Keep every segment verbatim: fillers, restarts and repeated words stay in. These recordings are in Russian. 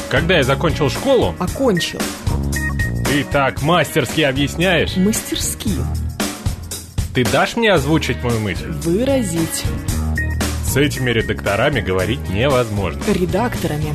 Когда я закончил школу... Окончил. Ты так мастерски объясняешь. Мастерски. Ты дашь мне озвучить мою мысль? Выразить. С этими редакторами говорить невозможно. Редакторами.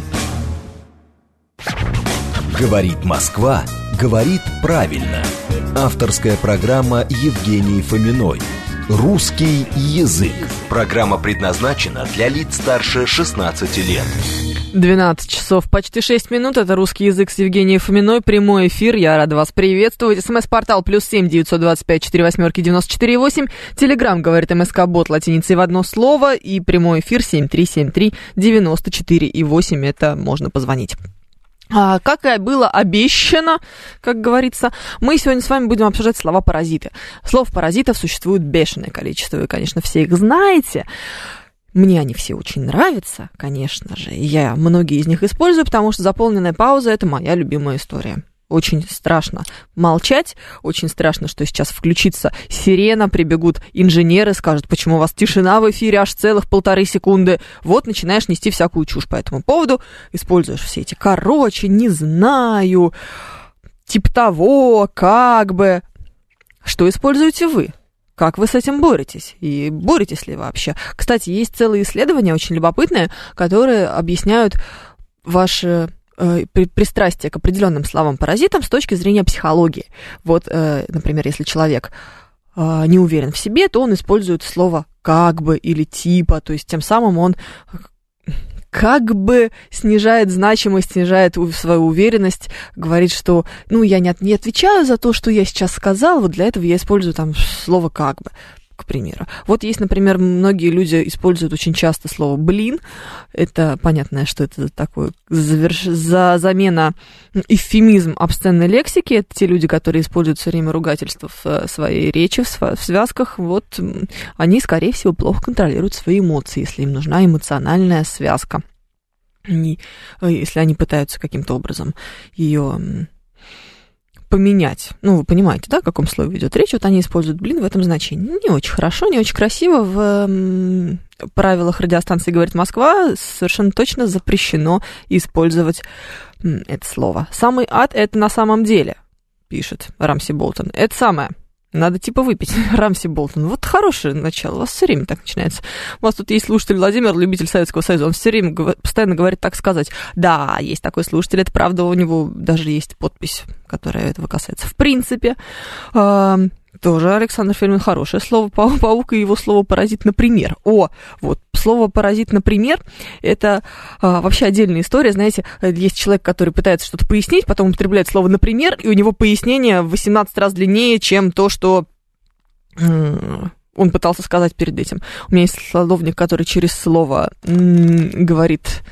Говорит Москва, говорит правильно. Авторская программа Евгении Фоминой. Русский язык. Программа предназначена для лиц старше шестнадцати лет. двенадцать часов, почти шесть минут. Это «Русский язык» с Евгенией Фоминой. Прямой эфир. Я рада вас приветствовать. СМС-портал плюс семь девятьсот двадцать пять четыре восьмерки девяносто четыре восемь. Телеграм, говорит МСК-бот, латиницей в одно слово. И прямой эфир семь три семь три девяносто четыре восемь. Это можно позвонить. А, как и было обещано, как говорится, мы сегодня с вами будем обсуждать слова-паразиты. Слов паразитов существует бешеное количество. Вы, конечно, все их знаете. Мне они все очень нравятся, конечно же. И я многие из них использую, потому что заполненная пауза – это моя любимая история. Очень страшно молчать, очень страшно, что сейчас включится сирена, прибегут инженеры, скажут, почему у вас тишина в эфире аж целых полторы секунды. Вот начинаешь нести всякую чушь по этому поводу, используешь все эти «короче», «не знаю», «типа того», «как бы». Что используете вы? Как вы с этим боретесь? И боретесь ли вообще? Кстати, есть целые исследования, очень любопытные, которые объясняют ваши э, пристрастие к определенным словам-паразитам с точки зрения психологии. Вот, э, например, если человек э, не уверен в себе, то он использует слово «как бы» или «типа», то есть тем самым он как бы снижает значимость, снижает свою уверенность, говорит, что, ну, я не, от, не отвечаю за то, что я сейчас сказал, вот для этого я использую там слово «как бы», к примеру. Вот есть, например, многие люди используют очень часто слово «блин», это понятно, что это такое заверш... за замена эвфемизм обсценной лексики, это те люди, которые используют все время ругательства в своей речи, в связках, вот они, скорее всего, плохо контролируют свои эмоции, если им нужна эмоциональная связка. И, если они пытаются каким-то образом ее поменять. Ну, вы понимаете, да, о каком слове идет речь? Вот они используют «блин» в этом значении. Не очень хорошо, не очень красиво. В м, правилах радиостанции «Говорит Москва» совершенно точно запрещено использовать м, это слово. «Самый ад» — это на самом деле, пишет Рамси Болтон. Это самое. Надо типа выпить. Рамси Болтон. Вот хорошее начало. У вас все время так начинается. У вас тут есть слушатель Владимир, любитель Советского Союза. Он все время говор... постоянно говорит так сказать. Да, есть такой слушатель. Это правда, у него даже есть подпись, которая этого касается. В принципе, э, тоже Александр Фельдман. Хорошее слово. Паук и его слово «паразит», например. О, вот. Слово «паразит», например, это а, вообще отдельная история. Знаете, есть человек, который пытается что-то пояснить, потом употребляет слово «например», и у него пояснение в восемнадцать раз длиннее, чем то, что м- он пытался сказать перед этим. У меня есть словник, который через слово м- говорит...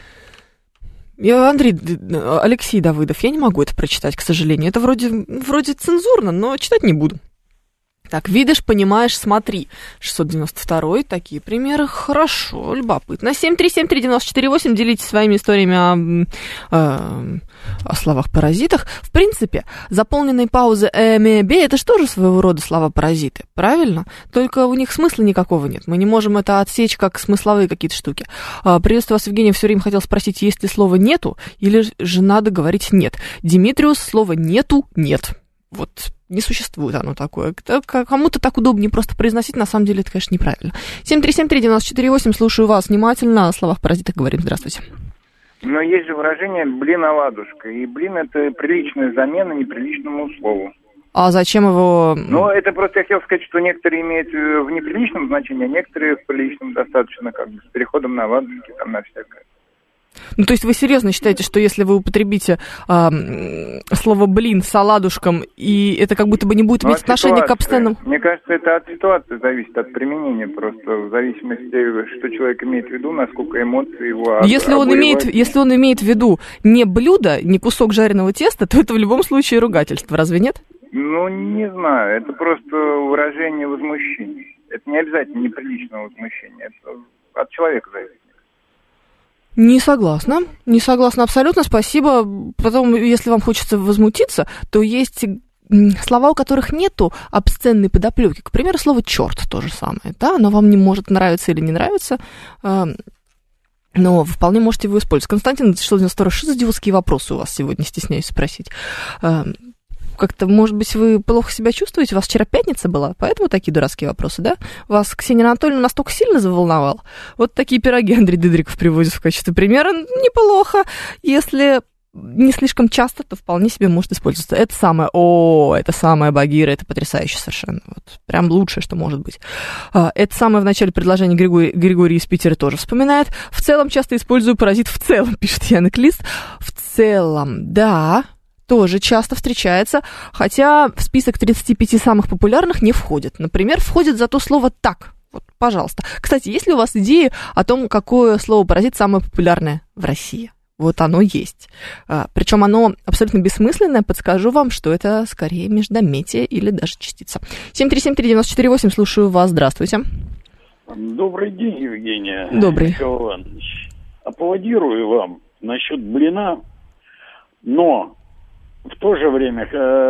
Я, Андрей, Алексей Давыдов, я не могу это прочитать, к сожалению. Это вроде, вроде цензурно, но читать не буду. Так, видишь, понимаешь, смотри. шестьсот девяносто два, такие примеры. Хорошо, любопытно. семь три семь три девяносто четыре восемь, делитесь своими историями о, о, о словах-паразитах. В принципе, заполненные паузы «эме-бе» — это же тоже своего рода слова-паразиты, правильно? Только у них смысла никакого нет. Мы не можем это отсечь как смысловые какие-то штуки. Приветствую вас, Евгений. Все время хотел спросить, есть ли слово «нету» или же надо говорить «нет». Димитриус, слова «нету» — «нет». Вот не существует оно такое. Кому-то так удобнее просто произносить, на самом деле это, конечно, неправильно. семь три семь три девяносто четыре восемь, слушаю вас внимательно. О словах-паразитах говорим. Здравствуйте. Но есть же выражение «блин, оладушка». И «блин» — это приличная замена неприличному слову. А зачем его... Ну, это просто я хотел сказать, что некоторые имеют в неприличном значении, а некоторые в приличном достаточно, как бы, с переходом на оладушки, там, на всякое. Ну, то есть вы серьезно считаете, что если вы употребите а, слово «блин» с оладушком, и это как будто бы не будет иметь ну, отношения ситуации. К обсценным... Мне кажется, это от ситуации зависит, от применения просто, в зависимости, что человек имеет в виду, насколько эмоции его... Если он, имеет, если он имеет в виду не блюдо, не кусок жареного теста, то это в любом случае ругательство, разве нет? Ну, не знаю, это просто выражение возмущения. Это не обязательно неприличное возмущение, это от человека зависит. Не согласна, не согласна абсолютно, спасибо. Потом, если вам хочется возмутиться, то есть слова, у которых нету обсценной подоплеки. К примеру, слово «черт» то же самое, да, оно вам не может нравиться или не нравиться. Но вы вполне можете его использовать. Константин шестьсот девяносто второй, что за идиотские вопросы у вас сегодня, стесняюсь спросить? Как-то, может быть, вы плохо себя чувствуете? У вас вчера пятница была, поэтому такие дурацкие вопросы, да? Вас Ксения Анатольевна настолько сильно заволновал? Вот такие пироги Андрей Дыдриков приводит в качестве примера. Неплохо. Если не слишком часто, то вполне себе может использоваться. Это самое, о, это самое Багира, это потрясающе совершенно. Вот, прям лучшее, что может быть. Это самое в начале предложения Григорий, Григорий из Питера тоже вспоминает. В целом часто использую паразит в целом, пишет Яна Клист. В целом, да... тоже часто встречается, хотя в список тридцати пяти самых популярных не входит. Например, входит зато слово «так». Вот, пожалуйста. Кстати, есть ли у вас идеи о том, какое слово-паразит самое популярное в России? Вот оно есть. А, причем оно абсолютно бессмысленное. Подскажу вам, что это скорее междометие или даже частица. семь три семь три девять четыре восемь, слушаю вас. Здравствуйте. Добрый день, Евгения. Добрый. Михаил Иванович. Аплодирую вам насчет блина, но... В то же время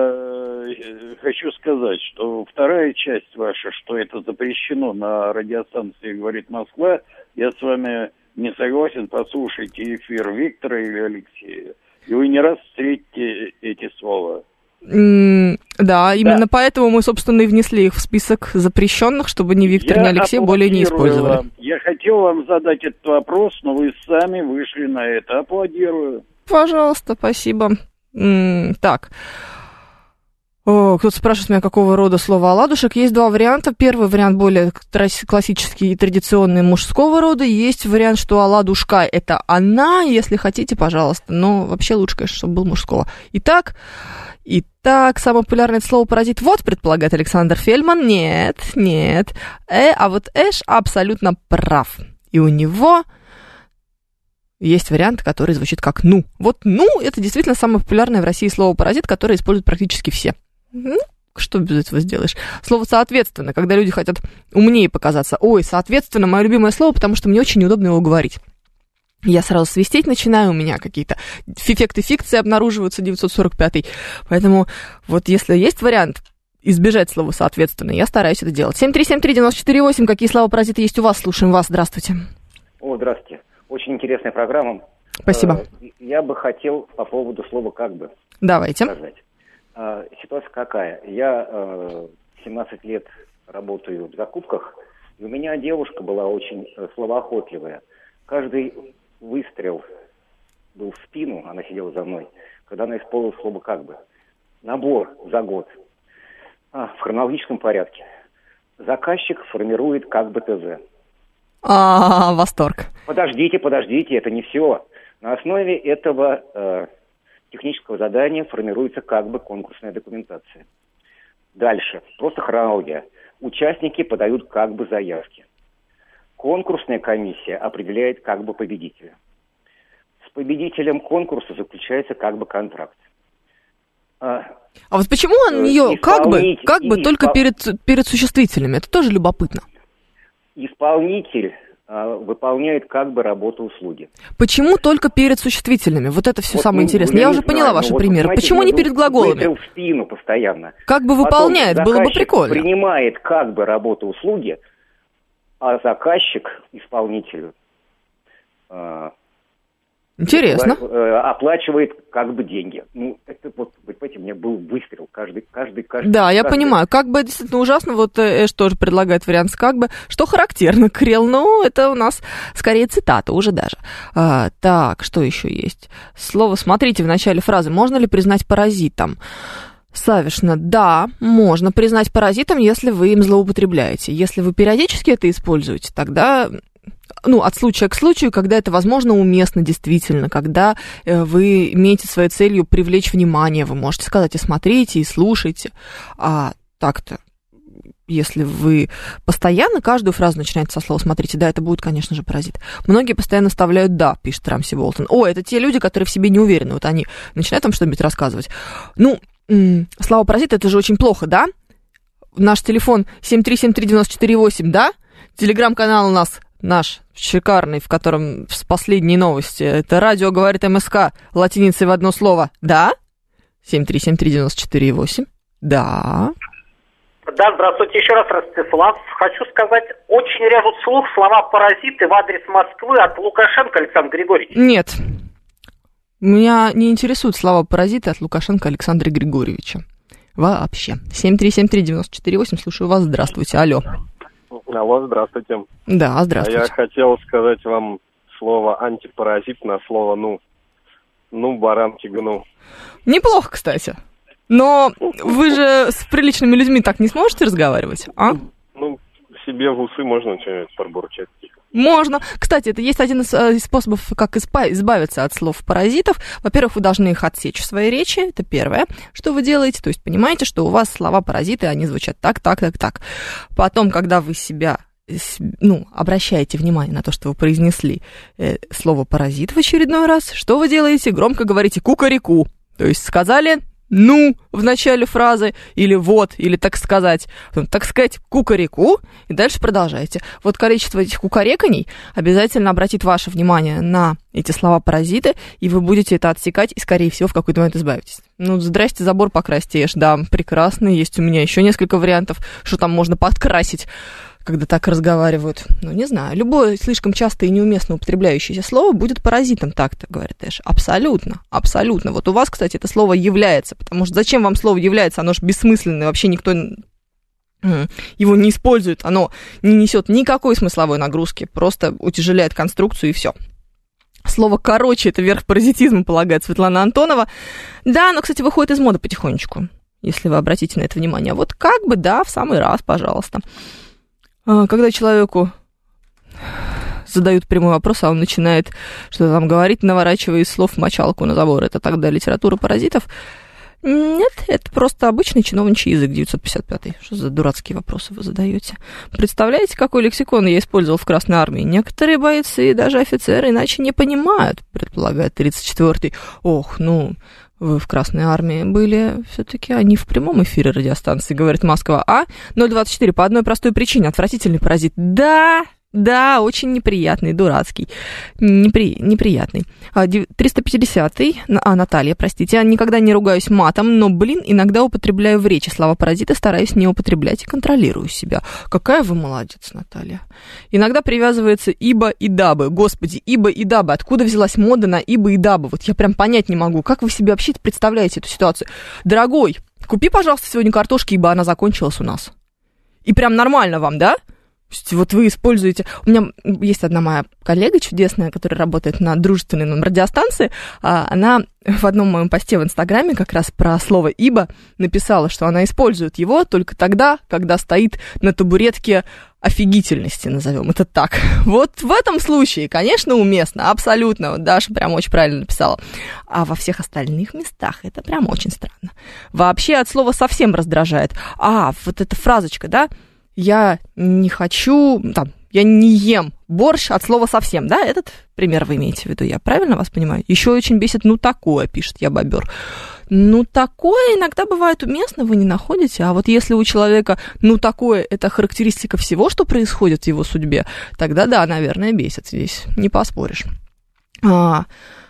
э, хочу сказать, что вторая часть ваша, что это запрещено на радиостанции «Говорит Москва», я с вами не согласен. Послушайте эфир Виктора или Алексея, и вы не раз встретите эти слова. Mm, да, именно да. Поэтому мы, собственно, и внесли их в список запрещенных, чтобы ни Виктор, я ни Алексей более не использовали. Вам. Я хотел вам задать этот вопрос, но вы сами вышли на это. Аплодирую. Пожалуйста, спасибо. М-м, так, О, кто-то спрашивает меня, какого рода слово оладушек. Есть два варианта. Первый вариант более классический и традиционный мужского рода. Есть вариант, что оладушка – это она, если хотите, пожалуйста. Но вообще лучше, конечно, чтобы был мужского. Итак, итак, самое популярное слово «паразит». Вот, предполагает Александр Фельдман. Нет, нет. Э, а вот Эш абсолютно прав. И у него... есть вариант, который звучит как «ну». Вот «ну» — это действительно самое популярное в России слово «паразит», которое используют практически все. Ну, что без этого сделаешь? Слово «соответственно», когда люди хотят умнее показаться. Ой, «соответственно» — мое любимое слово, потому что мне очень неудобно его говорить. Я сразу свистеть начинаю, у меня какие-то эффекты фикции обнаруживаются, девятьсот сорок пятый. Поэтому вот если есть вариант избежать слова «соответственно», я стараюсь это делать. семь три семь три девять четыре восемь. Какие слова-паразиты есть у вас? Слушаем вас. Здравствуйте. О, здравствуйте. Очень интересная программа. Спасибо. Я бы хотел по поводу слова «как бы» Давайте. сказать. Ситуация какая? Я семнадцать лет работаю в закупках, и у меня девушка была очень словоохотливая. Каждый выстрел был в спину, она сидела за мной, когда она использовала слово «как бы». Набор за год. А, в хронологическом порядке. Заказчик формирует «как бы ТЗ». А, восторг. Подождите, подождите, это не все. На основе этого э, технического задания формируется как бы конкурсная документация. Дальше, просто хронология. Участники подают как бы заявки. Конкурсная комиссия определяет как бы победителя. С победителем конкурса заключается как бы контракт. А, а вот почему он ее как бы, как бы только испол... перед, перед существительными? Это тоже любопытно. Исполнитель а, выполняет как бы работу услуги. Почему только перед существительными? Вот это все вот, самое ну, интересное. Я, я уже поняла знаю, ваши вот, примеры. Почему не перед глаголами? Выстрел в спину постоянно. Как бы выполняет, Потом было бы прикольно. Принимает как бы работу услуги, а заказчик исполнителю а, интересно. Оплачивает как бы деньги. Ну, это вот, вы понимаете, у меня был выстрел каждый, каждый, каждый. Да, я каждый. понимаю. Как бы действительно ужасно. Вот Эш тоже предлагает вариант с как бы. Что характерно, Крел? Ну, это у нас скорее цитата уже даже. А, так, что еще есть? Слово «смотрите» в начале фразы. Можно ли признать паразитом? Савишна, да, можно признать паразитом, если вы им злоупотребляете. Если вы периодически это используете, тогда... Ну, от случая к случаю, когда это, возможно, уместно действительно, когда э, вы имеете своей целью привлечь внимание, вы можете сказать и смотрите, и слушайте. А так-то, если вы постоянно каждую фразу начинаете со слова «смотрите», да, это будет, конечно же, паразит. Многие постоянно вставляют «да», пишет Рамси Болтон. О, это те люди, которые в себе не уверены, вот они начинают там что-нибудь рассказывать. Ну, м- слово «паразит» — это же очень плохо, да? Наш телефон семь три семь три девять четыре восемь, да? Телеграм-канал у нас... наш шикарный, в котором с последней новости. Это радио говорит МСК латиницей в одно слово. Да? семь три семь три девять четыре восемь. Да. Да, здравствуйте еще раз, Ростислав. Хочу сказать, очень режут слух слова «паразиты» в адрес Москвы от Лукашенко Александра Григорьевича. Нет. Меня не интересуют слова «паразиты» от Лукашенко Александра Григорьевича. Вообще. семь три семь три девять четыре восемь, слушаю вас. Здравствуйте, алло. Алло, здравствуйте. Да, здравствуйте. А я хотел сказать вам слово «антипаразит» на слово «ну». Ну, баранки гну. Неплохо, кстати. Но вы же с приличными людьми так не сможете разговаривать, а? Ну, себе в усы можно что-нибудь пробурчать. Можно. Кстати, это есть один из, из способов, как избавиться от слов паразитов. Во-первых, вы должны их отсечь в своей речи. Это первое, что вы делаете. То есть понимаете, что у вас слова паразиты, они звучат так, так, так, так. Потом, когда вы себя, ну, обращаете внимание на то, что вы произнесли э, слово паразит в очередной раз, что вы делаете? Громко говорите «кукареку». То есть сказали «ну» в начале фразы, или «вот», или «так сказать». Потом, так сказать, «кукареку», и дальше продолжайте. Вот количество этих кукареканий обязательно обратит ваше внимание на эти слова-паразиты, и вы будете это отсекать, и, скорее всего, в какой-то момент избавитесь. Ну, здрасте, забор покрасьте, ешь. Да, прекрасно, есть у меня еще несколько вариантов, что там можно подкрасить, когда так разговаривают. Ну, не знаю. Любое слишком часто и неуместно употребляющееся слово будет паразитом, так-то, говорит Эш. Абсолютно, абсолютно. Вот у вас, кстати, это слово «является», потому что зачем вам слово «является»? Оно же бессмысленное, вообще никто его не использует, оно не несет никакой смысловой нагрузки, просто утяжеляет конструкцию и все. Слово «короче» — это верх паразитизма, полагает Светлана Антонова. Да, оно, кстати, выходит из моды потихонечку, если вы обратите на это внимание. Вот как бы, да, в самый раз, пожалуйста. Когда человеку задают прямой вопрос, а он начинает что-то там говорить, наворачивая из слов мочалку на забор, это тогда литература паразитов? Нет, это просто обычный чиновничий язык, девятьсот пятьдесят пятый. Что за дурацкие вопросы вы задаете? Представляете, какой лексикон я использовал в Красной Армии? Некоторые бойцы и даже офицеры иначе не понимают, предполагает тридцать четвёртый. Ох, ну... Вы в Красной Армии были, все-таки они в прямом эфире радиостанции, говорит Москва. А ноль двадцать четыре по одной простой причине. Отвратительный паразит. Да, да, очень неприятный, дурацкий. Непри, неприятный. триста пятидесятый, а, Наталья, простите. Я никогда не ругаюсь матом, но, блин, иногда употребляю в речи слова паразиты, стараюсь не употреблять и контролирую себя. Какая вы молодец, Наталья. Иногда привязывается ибо и дабы. Господи, ибо и дабы. Откуда взялась мода на ибо и дабы? Вот я прям понять не могу. Как вы себе вообще представляете эту ситуацию? Дорогой, купи, пожалуйста, сегодня картошки, ибо она закончилась у нас. И прям нормально вам, да? Вот вы используете... У меня есть одна моя коллега чудесная, которая работает на дружественной нам радиостанции. Она в одном моем посте в Инстаграме как раз про слово «ибо» написала, что она использует его только тогда, когда стоит на табуретке офигительности, назовем это так. Вот в этом случае, конечно, уместно, абсолютно. Вот Даша прям очень правильно написала. А во всех остальных местах это прям очень странно. Вообще от слова совсем раздражает. А, вот эта фразочка, да? Я не хочу, там, я не ем борщ от слова совсем, да? Этот пример вы имеете в виду, я правильно вас понимаю? Еще очень бесит «ну такое», пишет я бобер. Ну такое иногда бывает уместно, вы не находите? А вот если у человека «ну такое» — это характеристика всего, что происходит в его судьбе, тогда да, наверное, бесит здесь, не поспоришь. А,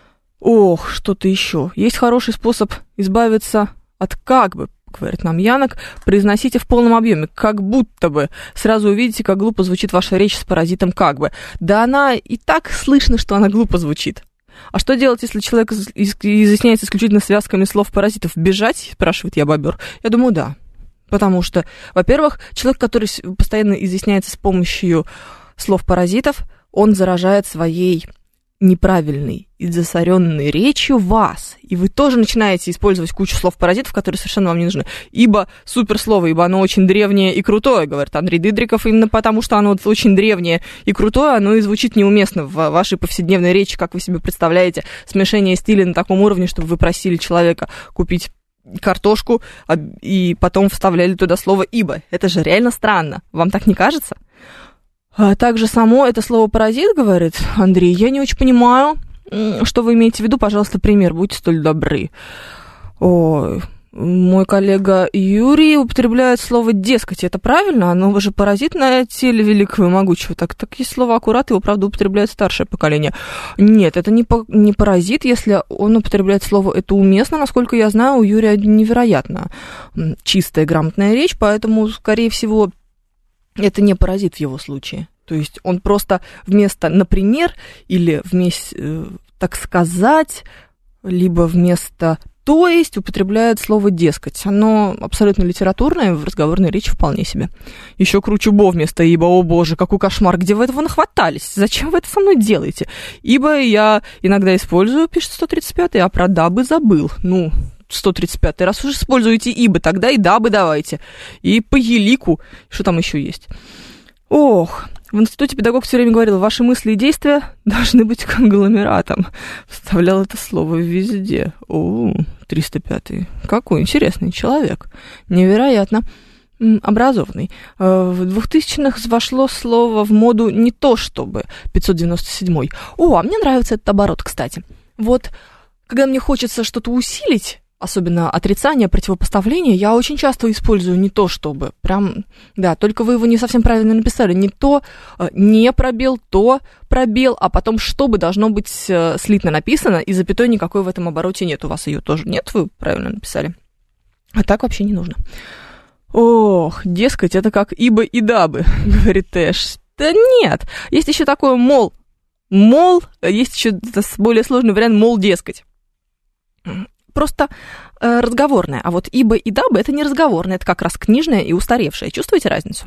ох, что-то еще. Есть хороший способ избавиться от «как бы», говорит нам Янок, произносите в полном объеме, как будто бы. Сразу увидите, как глупо звучит ваша речь с паразитом «как бы». Да она и так слышно, что она глупо звучит. А что делать, если человек изъясняется исключительно связками слов паразитов? Бежать, спрашивает я бобер. Я думаю, да. Потому что, во-первых, человек, который постоянно изъясняется с помощью слов паразитов, он заражает своей неправильной и засоренной речью вас. И вы тоже начинаете использовать кучу слов-паразитов, которые совершенно вам не нужны. Ибо суперслово, ибо оно очень древнее и крутое, говорит Андрей Дыдриков, именно потому что оно очень древнее и крутое, оно и звучит неуместно в вашей повседневной речи, как вы себе представляете, смешение стиля на таком уровне, чтобы вы просили человека купить картошку и потом вставляли туда слово «ибо». Это же реально странно. Вам так не кажется? А также само это слово «паразит», говорит Андрей, я не очень понимаю, что вы имеете в виду. Пожалуйста, пример, будьте столь добры. Ой, Мой коллега Юрий употребляет слово «дескать». Это правильно? Оно же паразит на теле великого и могучего. Так, так есть слово «аккурат», его, правда, употребляет старшее поколение. Нет, это не, по, не паразит, если он употребляет слово «это уместно». Насколько я знаю, у Юрия невероятно чистая, грамотная речь, поэтому, скорее всего, это не паразит в его случае. То есть он просто вместо «например» или вместо «так сказать», либо вместо «то есть» употребляет слово «дескать». Оно абсолютно литературное, в разговорной речи вполне себе. Еще круче «бо» вместо «ибо». О, боже, какой кошмар, где вы этого нахватались? Зачем вы это со мной делаете? «Ибо» я иногда использую, пишет сто тридцать пятый, а про «дабы» забыл. Ну, сто тридцать пятый, раз уж используете «ибо», тогда и «дабы» давайте. И по елику, что там еще есть. Ох, в институте педагог все время говорил, ваши мысли и действия должны быть конгломератом. Вставлял это слово везде. О, триста пятый. Какой интересный человек. Невероятно образованный. В двухтысячных вошло слово в моду не то чтобы. пятьсот девяносто седьмой. О, а мне нравится этот оборот, кстати. Вот, когда мне хочется что-то усилить, особенно отрицание, противопоставление, я очень часто использую не то, чтобы. Прям, да, только вы его не совсем правильно написали. Не то, не пробел, то пробел, а потом чтобы должно быть слитно написано, и запятой никакой в этом обороте нет. У вас ее тоже нет, вы правильно написали. А так вообще не нужно. Ох, дескать, это как ибо и дабы, говорит Тэш. Да нет, есть еще такое мол. Мол, есть еще более сложный вариант мол, дескать. Просто э, разговорное. А вот ибо и дабы это не разговорное, это как раз книжное и устаревшее. Чувствуете разницу?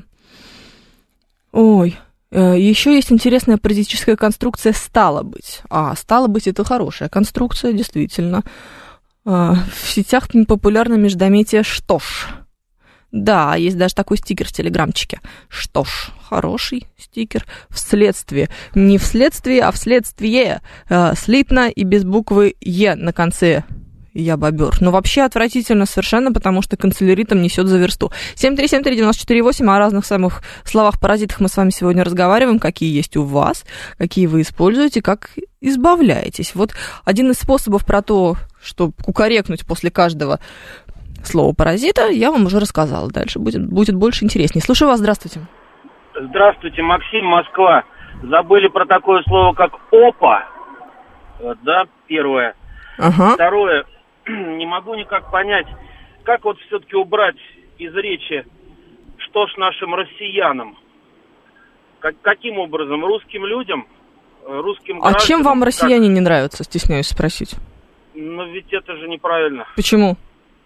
Ой, э, еще есть интересная паразитическая конструкция «стало быть». А, «стало быть» это хорошая конструкция, действительно. Э, в сетях популярно междометие «что ж». Да, есть даже такой стикер в телеграмчике. Что ж, хороший стикер. Вследствие. Не вследствие, а вследствие. Э, слитно и без буквы «е» на конце. Я бобер. Но вообще отвратительно совершенно, потому что канцеляритом несет за версту. семь три семь три девять четыре восемь. О разных самых словах-паразитах мы с вами сегодня разговариваем. Какие есть у вас, какие вы используете, как избавляетесь. Вот один из способов про то, что кукарекнуть после каждого слова паразита, я вам уже рассказала. Дальше будет, будет больше интереснее. Слушаю вас. Здравствуйте. Здравствуйте, Максим, Москва. Забыли про такое слово, как «опа». Да, первое. Ага. Второе. Не могу никак понять, как вот все-таки убрать из речи «что ж нашим россиянам». Как, каким образом? Русским людям? Русским гражданам? А чем вам россияне как? Не нравятся, стесняюсь спросить? Ну, ведь это же неправильно. Почему?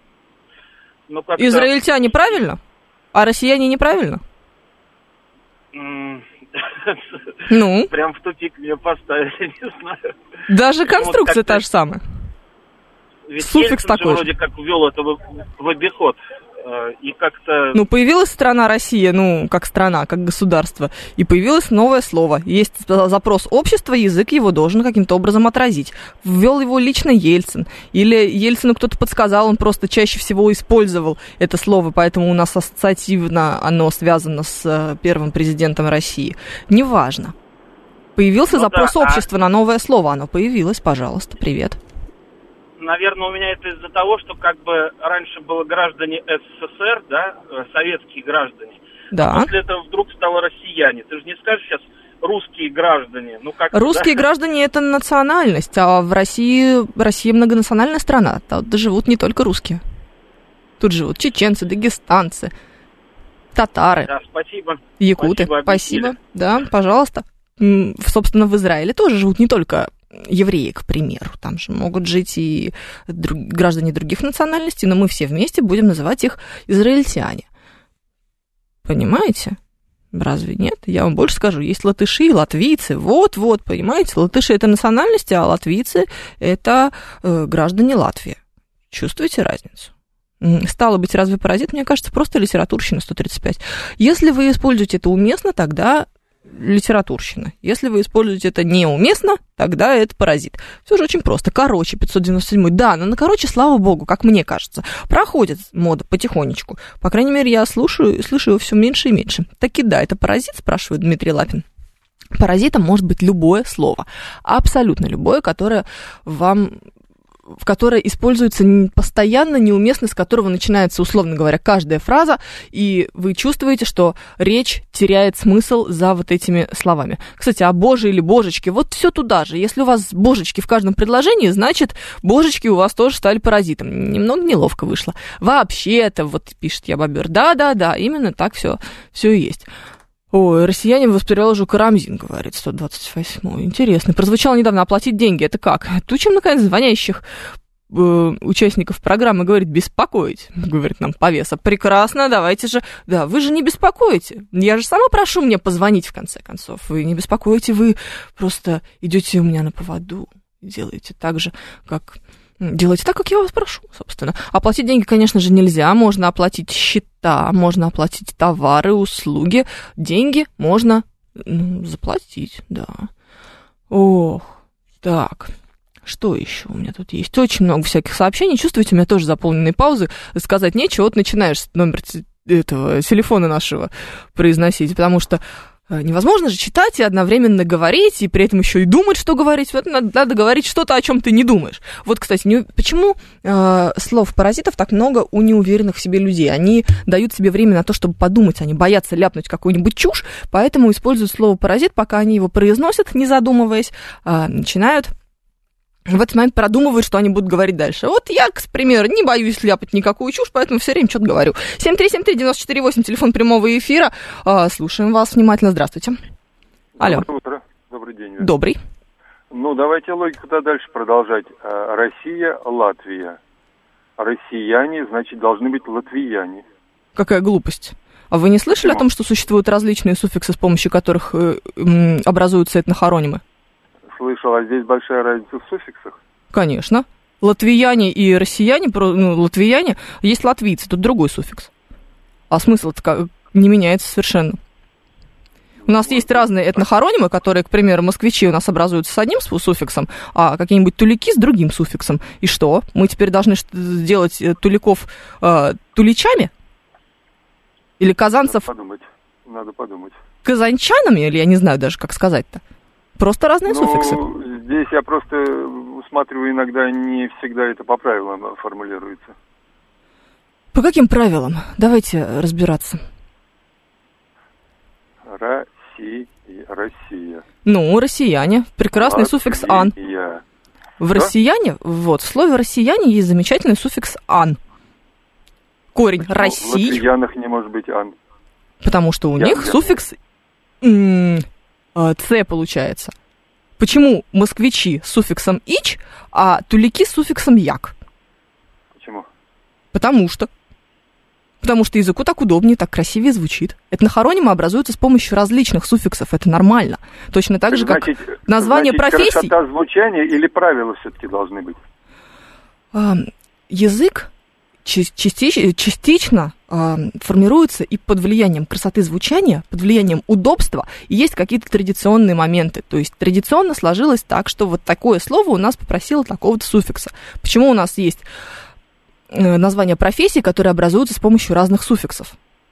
Ну, как-то... Израильтяне правильно? А россияне неправильно? Ну? Прям в тупик меня поставили, не знаю. Даже конструкция та же самая. Ведь суффикс такой вроде как ввел это в, в обиход. И как-то... Ну, появилась страна Россия, ну, как страна, как государство, и появилось новое слово. Есть запрос общества, язык его должен каким-то образом отразить. Ввел его лично Ельцин. Или Ельцину кто-то подсказал, он просто чаще всего использовал это слово, поэтому у нас ассоциативно оно связано с первым президентом России. Неважно. Появился ну, запрос да, общества а... на новое слово. Оно появилось, пожалуйста, привет. Наверное, у меня это из-за того, что как бы раньше было граждане СССР, да, советские граждане. Да. А после этого вдруг стало россияне. Ты же не скажешь сейчас русские граждане. Ну, как русские да? граждане – это национальность, а в России, Россия многонациональная страна. Тут живут не только русские. Тут живут чеченцы, дагестанцы, татары, да, спасибо. якуты. Спасибо, спасибо. Да, пожалуйста. Собственно, в Израиле тоже живут не только евреи, к примеру. Там же могут жить и друг, граждане других национальностей, но мы все вместе будем называть их израильтяне. Понимаете? Разве нет? Я вам больше скажу. Есть латыши и латвийцы. Вот-вот, понимаете? Латыши – это национальности, а латвийцы – это э, граждане Латвии. Чувствуете разницу? Стало быть, разве паразит? Мне кажется, просто литературщина сто тридцать пять. Если вы используете это уместно, тогда литературщина. Если вы используете это неуместно, тогда это паразит. Все же очень просто. Короче, пятьсот девяносто седьмой. Да, но на короче, слава богу, как мне кажется, проходит мода потихонечку. По крайней мере, я слушаю, слышу его все меньше и меньше. Таки да, это паразит, спрашивает Дмитрий Лапин. Паразитом может быть любое слово. Абсолютно любое, которое вам которое используется постоянно, неуместно, с которого начинается, условно говоря, каждая фраза, и вы чувствуете, что речь теряет смысл за вот этими словами. Кстати, а боже или божечки, вот все туда же. Если у вас божечки в каждом предложении, значит, божечки у вас тоже стали паразитом. Немного неловко вышло. Вообще-то, вот пишет я бобер, да-да-да, именно так все, все и есть. Ой, россиянин воспринял уже Карамзин, говорит сто двадцать восьмой. Интересно. Прозвучало недавно оплатить деньги. Это как? Тучим, наконец, звонящих э, участников программы, говорит, беспокоить, говорит нам повеса. Прекрасно, давайте же. Да, вы же не беспокоите. Я же сама прошу мне позвонить, в конце концов. Вы не беспокоите, вы просто идете у меня на поводу. Делаете так же, как... Делайте так, как я вас прошу, собственно. Оплатить деньги, конечно же, нельзя. Можно оплатить счета, можно оплатить товары, услуги. Деньги можно ну, заплатить, да. Ох, так, что еще у меня тут есть? Очень много всяких сообщений. Чувствуете, у меня тоже заполненные паузы. Сказать нечего. Вот начинаешь номер этого телефона нашего произносить, потому что невозможно же читать и одновременно говорить, и при этом еще и думать, что говорить. Вот надо, надо говорить что-то, о чем ты не думаешь. Вот, кстати, не, почему э, слов паразитов так много у неуверенных в себе людей? Они дают себе время на то, чтобы подумать, они боятся ляпнуть какую-нибудь чушь, поэтому используют слово паразит, пока они его произносят, не задумываясь, э, начинают в этот момент продумывают, что они будут говорить дальше. Вот я, к примеру, не боюсь ляпать никакую чушь, поэтому все время что-то говорю. семь три семь три девять четыре восемь, телефон прямого эфира. Слушаем вас внимательно. Здравствуйте. Алло. Доброе утро. Добрый день. Добрый. Ну, давайте логику-то дальше продолжать. Россия, Латвия. Россияне, значит, должны быть латвияне. Какая глупость. А вы не слышали Почему? О том, что существуют различные суффиксы, с помощью которых э, э, образуются этнохоронимы? Слышал, а здесь большая разница в суффиксах? Конечно. Латвияне и россияне, ну, латвияне, есть латвийцы, тут другой суффикс. А смысл-то не меняется совершенно. У нас есть разные этнохоронимы, которые, к примеру, москвичи у нас образуются с одним суффиксом, а какие-нибудь тулики с другим суффиксом. И что? Мы теперь должны сделать туликов э, туличами? Или казанцев... Надо подумать. Надо подумать. Казанчанами? Или я не знаю даже, как сказать-то. Просто разные ну, суффиксы. Здесь я просто усматриваю, иногда не всегда это по правилам формулируется. По каким правилам? Давайте разбираться. Россия. Россия. Ну, россияне. Прекрасный Латвия. Суффикс «ан». В Что? Россияне, вот, в слове «россияне» есть замечательный суффикс «ан». Корень Почему? «Россий». В латвиянах не может быть «ан». Потому что у Я них суффикс м- «ц» получается. Почему москвичи с суффиксом «ич», а тулики с суффиксом «як»? Почему? Потому что. Потому что языку так удобнее, так красивее звучит. Этнохоронимы образуются с помощью различных суффиксов, это нормально. Точно так, так же, значит, как название значит, профессий. Красота звучания или правила все-таки должны быть? А, язык частично, частично а, формируется и под влиянием красоты звучания, под влиянием удобства, и есть какие-то традиционные моменты. То есть традиционно сложилось так, что вот такое слово у нас попросило такого-то суффикса. Почему у нас есть названия профессий, которые образуются с помощью разных суффиксов?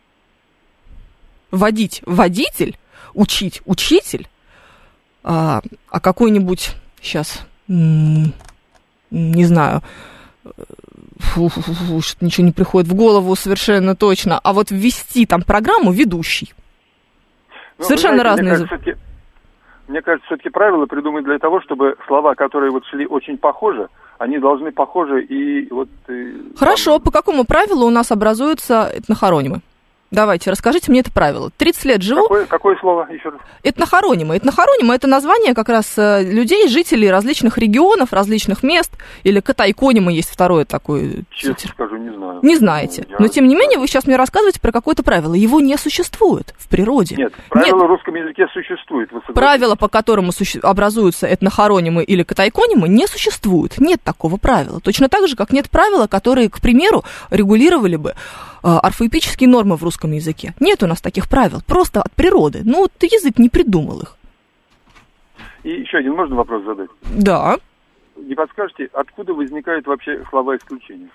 Водить – водитель, учить – учитель, а, а какой-нибудь, сейчас, м- не знаю, фу-фу-фу, что-то ничего не приходит в голову совершенно точно, а вот ввести там программу ведущий. Ну, совершенно знаете, разные. Мне кажется, мне кажется, все-таки правила придумать для того, чтобы слова, которые вот шли очень похожи, они должны похожи и вот... И, Хорошо, там... по какому правилу у нас образуются этнохоронимы? Давайте, расскажите мне это правило. тридцать лет живу. Какое, какое слово еще раз? Этнохоронимы. Этнохоронимы – это название как раз людей, жителей различных регионов, различных мест. Или катайконимы есть второе такое. Честно скажу, не знаю. Не знаете. Я... Но, тем не менее, вы сейчас мне рассказываете про какое-то правило. Его не существует в природе. Нет, правило Нет. в русском языке существует. Правила, по которому суще... образуются этнохоронимы или катайконимы, не существует. Нет такого правила. Точно так же, как нет правила, которые, к примеру, регулировали бы орфоэпические нормы в русском языке. Нет у нас таких правил, просто от природы. Ну, вот язык не придумал их. И еще один, можно вопрос задать? Да. Не подскажете, откуда возникают вообще слова исключения?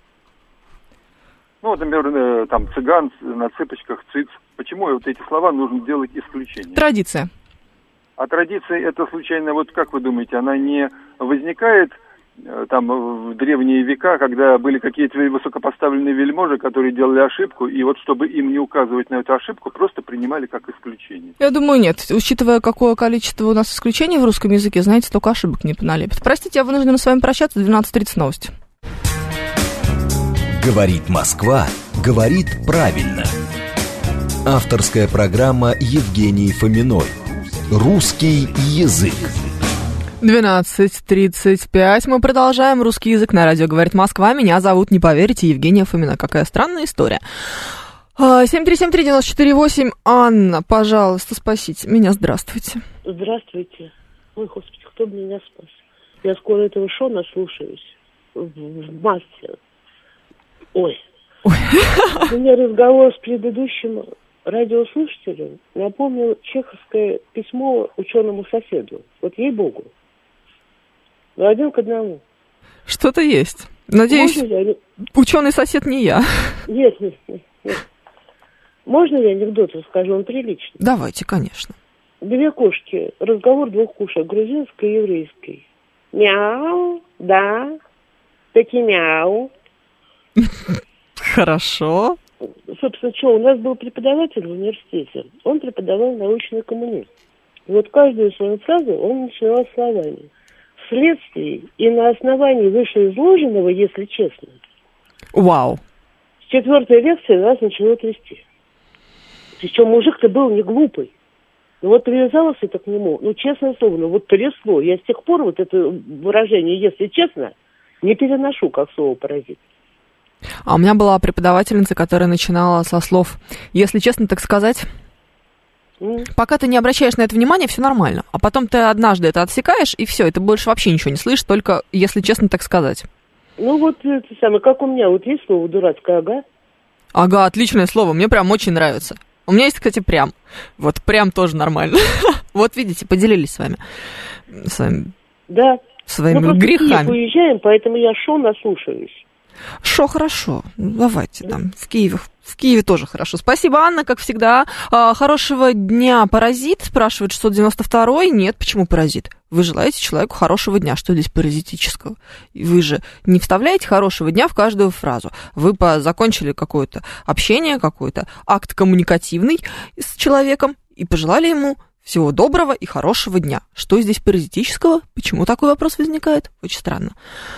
Ну, вот, например, там цыган на цыпочках, циц. Почему вот эти слова нужно делать исключение? Традиция. А традиция это случайно, вот как вы думаете, она не возникает там в древние века, когда были какие-то высокопоставленные вельможи, которые делали ошибку, и вот чтобы им не указывать на эту ошибку, просто принимали как исключение. Я думаю, нет. Учитывая, какое количество у нас исключений в русском языке, знаете, столько ошибок не поналепит. Простите, я вынуждена с вами прощаться. двенадцать тридцать новости. Говорит Москва, говорит правильно. Авторская программа Евгении Фоминой. Русский язык. двенадцать тридцать пять. Мы продолжаем русский язык на радио «Говорит Москва». Меня зовут, не поверите, Евгения Фомина. Какая странная история. семь три семь три девять четыре восемь. Анна, пожалуйста, спасите меня. Здравствуйте. Здравствуйте. Ой, Господи, кто бы меня спас? Я скоро этого шоу наслушаюсь. В, в массе. Ой. Ой. У меня разговор с предыдущим радиослушателем напомнил чеховское письмо ученому соседу. Вот ей-богу. Но один к одному. Что-то есть. Надеюсь, я... ученый сосед не я. Нет, нет, нет, нет. Можно я анекдот расскажу? Он приличный. Давайте, конечно. Две кошки. Разговор двух кошек. Грузинской и еврейской. Мяу, да. Таки мяу. Хорошо. Собственно, что, у нас был преподаватель в университете. Он преподавал научный коммунизм. И вот каждую свою фразу он начинал словами. Вследствие и на основании вышеизложенного, если честно. Вау. С четвертой лекции нас начало трясти. Причем мужик-то был не глупый. Ну вот привязалась это к нему, ну, честное слово, ну, вот трясло. Я с тех пор вот это выражение, если честно, не переношу как слово паразит. А у меня была преподавательница, которая начинала со слов «если честно, так сказать». Mm. Пока ты не обращаешь на это внимания, все нормально. А потом ты однажды это отсекаешь, и все, и ты больше вообще ничего не слышишь, только «если честно, так сказать». Ну вот это самое, как у меня, вот есть слово дурацкое, ага. Ага, отличное слово, мне прям очень нравится. У меня есть, кстати, прям. Вот прям тоже нормально. Вот видите, поделились с вами. С вами. Да. Своими ну, грехами. Мы уезжаем, поэтому я шо наслушаюсь. Шо, хорошо. Давайте там, в Киеве. В Киеве тоже хорошо. Спасибо, Анна, как всегда. А, хорошего дня, паразит, спрашивает шестьсот девяносто второй. Нет, почему паразит? Вы желаете человеку хорошего дня. Что здесь паразитического? Вы же не вставляете хорошего дня в каждую фразу. Вы закончили какое-то общение, какой-то акт коммуникативный с человеком и пожелали ему всего доброго и хорошего дня. Что здесь паразитического? Почему такой вопрос возникает? Очень странно.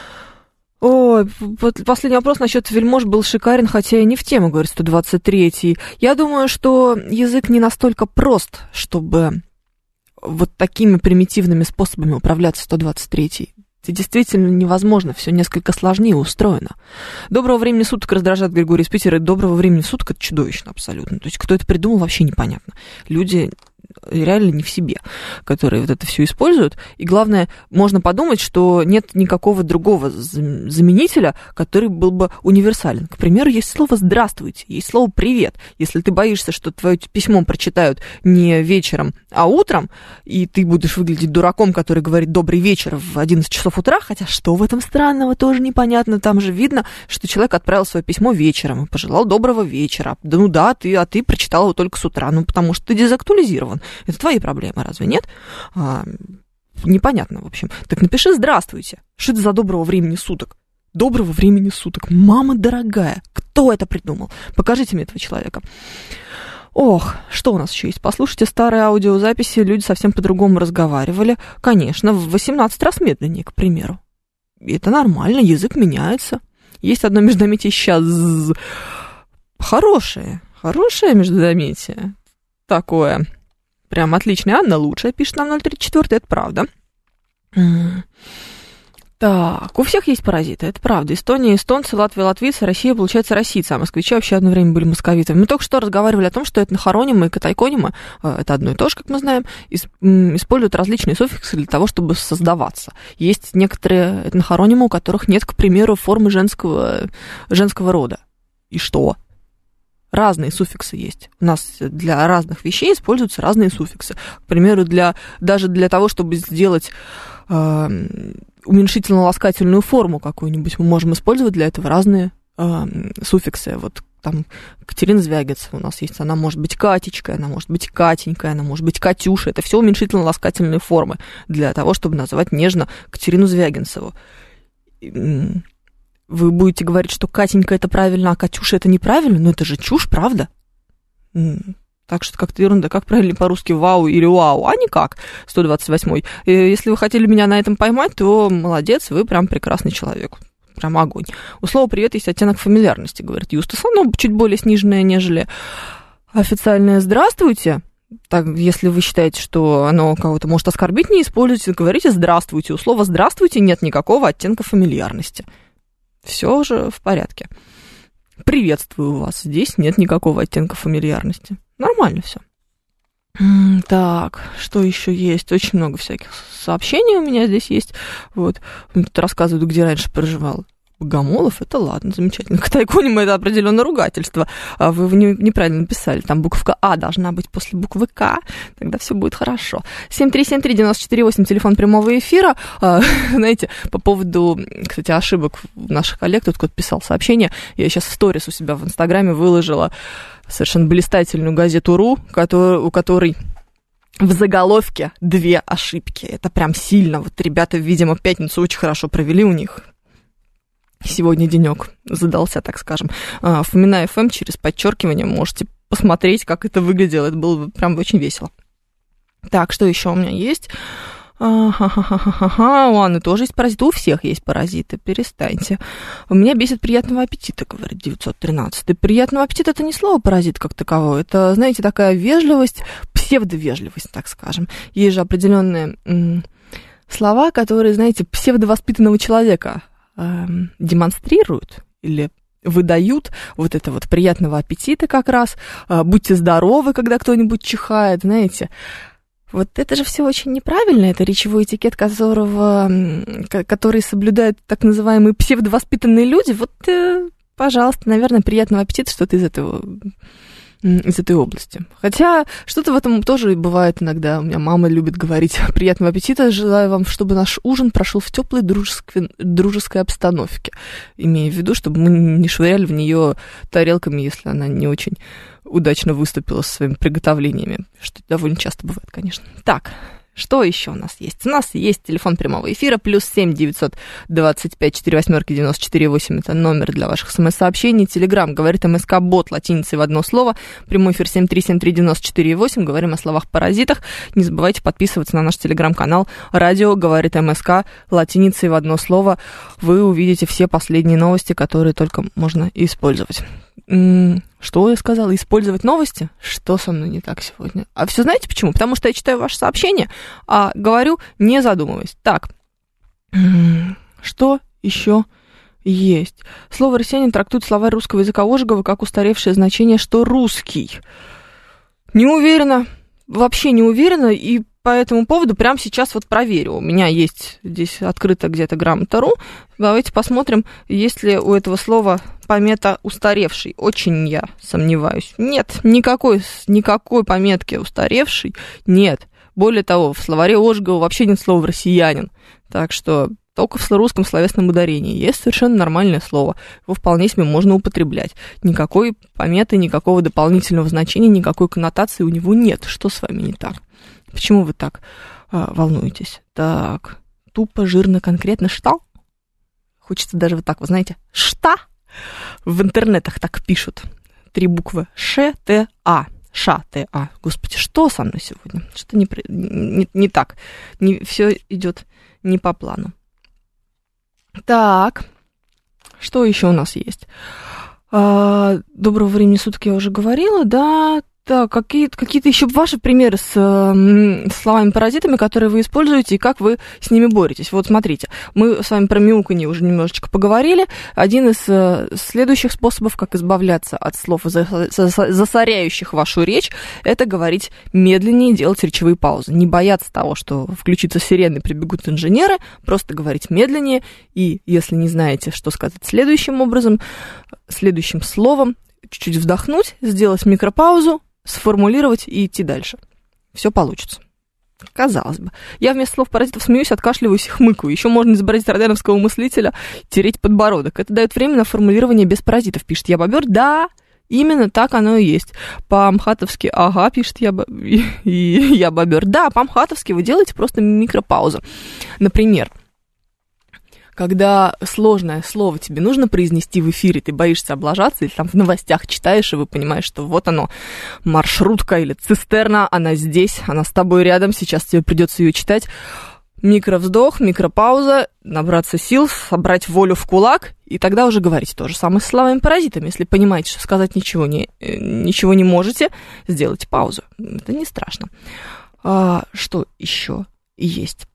Ой, последний вопрос насчет вельмож был шикарен, хотя и не в тему, говорит сто двадцать третий. Я думаю, что язык не настолько прост, чтобы вот такими примитивными способами управляться сто двадцать третий. Это действительно невозможно, все несколько сложнее устроено. Доброго времени суток, раздражает Григорий из Питера. Доброго времени суток, это чудовищно абсолютно. То есть кто это придумал, вообще непонятно. Люди реально не в себе, которые вот это все используют. И главное, можно подумать, что нет никакого другого заменителя, который был бы универсален. К примеру, есть слово «здравствуйте», есть слово «привет». Если ты боишься, что твое письмо прочитают не вечером, а утром, и ты будешь выглядеть дураком, который говорит «добрый вечер» в одиннадцать часов утра, хотя что в этом странного, тоже непонятно. Там же видно, что человек отправил свое письмо вечером и пожелал доброго вечера. Да ну да, ты, а ты прочитал его только с утра, ну потому что ты дезактуализирован. Это твои проблемы, разве нет? А, непонятно, в общем. Так напиши «здравствуйте». Что это за доброго времени суток? Доброго времени суток. Мама дорогая, кто это придумал? Покажите мне этого человека. Ох, что у нас еще есть? Послушайте старые аудиозаписи, люди совсем по-другому разговаривали. Конечно, в восемнадцать раз медленнее, к примеру. И это нормально, язык меняется. Есть одно междометие сейчас. Хорошее, хорошее междометие. Такое. Прям отличная. Анна лучшая, пишет нам ноль тридцать четыре, это правда. Так, у всех есть паразиты, это правда. Эстония, эстонцы, Латвия, латвийцы, Россия, получается, российцы. А москвичи вообще одно время были московитами. Мы только что разговаривали о том, что этнохоронимы и катайконимы, это одно и то же, как мы знаем, используют различные суффиксы для того, чтобы создаваться. Есть некоторые этнохоронимы, у которых нет, к примеру, формы женского, женского рода. И что? Разные суффиксы есть. У нас для разных вещей используются разные суффиксы. К примеру, для, даже для того, чтобы сделать э, уменьшительно-ласкательную форму какую-нибудь, мы можем использовать для этого разные э, суффиксы. Вот там Катерина Звягинцева у нас есть. Она может быть Катечкой, она может быть Катенькой, она может быть Катюшей. Это все уменьшительно-ласкательные формы для того, чтобы называть нежно Катерину Звягинцеву. вы будете говорить, что Катенька это правильно, а Катюша это неправильно, но это же чушь, правда? Так что как-то ерунда. Как правильно по-русски вау или вау? А никак. сто двадцать восьмой. Если вы хотели меня на этом поймать, то молодец, вы прям прекрасный человек. Прям огонь. У слова «привет» есть оттенок фамильярности, говорит Юстас. Оно чуть более сниженное, нежели официальное «здравствуйте». Так, если вы считаете, что оно кого-то может оскорбить, не используйте, говорите «здравствуйте». У слова «здравствуйте» нет никакого оттенка фамильярности. Все же в порядке. «Приветствую вас». Здесь нет никакого оттенка фамильярности. Нормально все. Так, что еще есть? Очень много всяких сообщений у меня здесь есть. Вот. Тут рассказывают, где раньше проживал Богомолов. Это ладно, замечательно. К Тайконему это определенное ругательство. А вы не, неправильно написали. Там буковка А должна быть после буквы К. Тогда все будет хорошо. семь три семь три девять четыре восемь, телефон прямого эфира. А, знаете, по поводу, кстати, ошибок наших коллег, тут кто-то писал сообщение. Я сейчас сторис у себя в Инстаграме выложила совершенно блистательную газету РУ, который, у которой в заголовке две ошибки. Это прям сильно. Вот ребята, видимо, пятницу очень хорошо провели у них. Сегодня денек задался, так скажем. Фомина эф эм через подчеркивание можете посмотреть, как это выглядело. Это было прям очень весело. Так, что еще у меня есть? Ха-ха-ха-ха-ха. У Анны тоже есть паразиты. У всех есть паразиты. Перестаньте. У меня бесит приятного аппетита, говорит девятьсот тринадцать. И приятного аппетита — это не слово паразит как таковое. Это, знаете, такая вежливость, псевдовежливость, так скажем. Есть же определенные м- слова, которые, знаете, псевдовоспитанного человека э- демонстрируют или выдают вот это вот приятного аппетита как раз. Э- будьте здоровы, когда кто-нибудь чихает, знаете. Вот это же все очень неправильно, это речевой этикет, которого, который соблюдают так называемые псевдовоспитанные люди. Вот, пожалуйста, наверное, приятного аппетита, что-то из этого, из этой области. Хотя что-то в этом тоже бывает иногда. У меня мама любит говорить: приятного аппетита, желаю вам, чтобы наш ужин прошел в теплой дружеской, дружеской обстановке. Имея в виду, чтобы мы не швыряли в нее тарелками, если она не очень удачно выступила со своими приготовлениями, что довольно часто бывает, конечно. Так, что еще у нас есть? У нас есть телефон прямого эфира, плюс семь девятьсот двадцать пять четыре восьмерки девяносто четыре восемь, это номер для ваших смс-сообщений. Телеграм, говорит МСК-бот, латиницей в одно слово. Прямой эфир семь три семь три девяносто четыре восемь, говорим о словах-паразитах. Не забывайте подписываться на наш телеграм-канал «Радио говорит МСК», латиницей в одно слово. Вы увидите все последние новости, которые только можно использовать. Что я сказала? Использовать новости? Что со мной не так сегодня? А все знаете почему? Потому что я читаю ваши сообщения, а говорю, не задумываясь. Так, что еще есть? Слово «россиянин» трактует словарь русского языка Ожегова как устаревшее значение, что русский. Не уверена, вообще не уверена, и по этому поводу прямо сейчас вот проверю. У меня есть здесь открыто где-то грамота.ру. Давайте посмотрим, есть ли у этого слова помета «устаревший». Очень я сомневаюсь. Нет, никакой, никакой пометки «устаревший» нет. Более того, в словаре Ожегова вообще нет слова «россиянин». Так что только в русском словесном ударении есть совершенно нормальное слово. Его вполне себе можно употреблять. Никакой пометы, никакого дополнительного значения, никакой коннотации у него нет. Что с вами не так? Почему вы так а, волнуетесь? Так, тупо, жирно, конкретно, что? Хочется даже вот так, вы знаете, что? В интернетах так пишут. Три буквы Ш, Т, А. Ша, Т, А. Господи, что со мной сегодня? Что-то не, не, не так. Не, все идет не по плану. Так, что еще у нас есть? А, доброго времени суток я уже говорила, да. Так, какие, какие-то еще ваши примеры с э, словами-паразитами, которые вы используете, и как вы с ними боретесь? Вот смотрите, мы с вами про мяуканье уже немножечко поговорили. Один из э, следующих способов, как избавляться от слов, засоряющих вашу речь, это говорить медленнее, делать речевые паузы. Не бояться того, что включится сирена и прибегут инженеры, просто говорить медленнее. И если не знаете, что сказать следующим образом, следующим словом, чуть-чуть вдохнуть, сделать микропаузу, сформулировать и идти дальше. Все получится. Казалось бы. Я вместо слов паразитов смеюсь, откашливаюсь и хмыкаю. Еще можно изобразить роденовского мыслителя, тереть подбородок. Это дает время на формулирование без паразитов. Пишет «я бобер». Да, именно так оно и есть. По-амхатовски «ага», пишет «я, бо... и, и, я бобер». Да, по-амхатовски вы делаете просто микропаузу. Например, когда сложное слово тебе нужно произнести в эфире, ты боишься облажаться, или там в новостях читаешь, и вы понимаешь, что вот оно, маршрутка или цистерна, она здесь, она с тобой рядом, сейчас тебе придется ее читать. Микровздох, микропауза, набраться сил, собрать волю в кулак, и тогда уже говорить то же самое с словами-паразитами. Если понимаете, что сказать ничего не, ничего не можете, сделайте паузу. Это не страшно. А, что еще есть?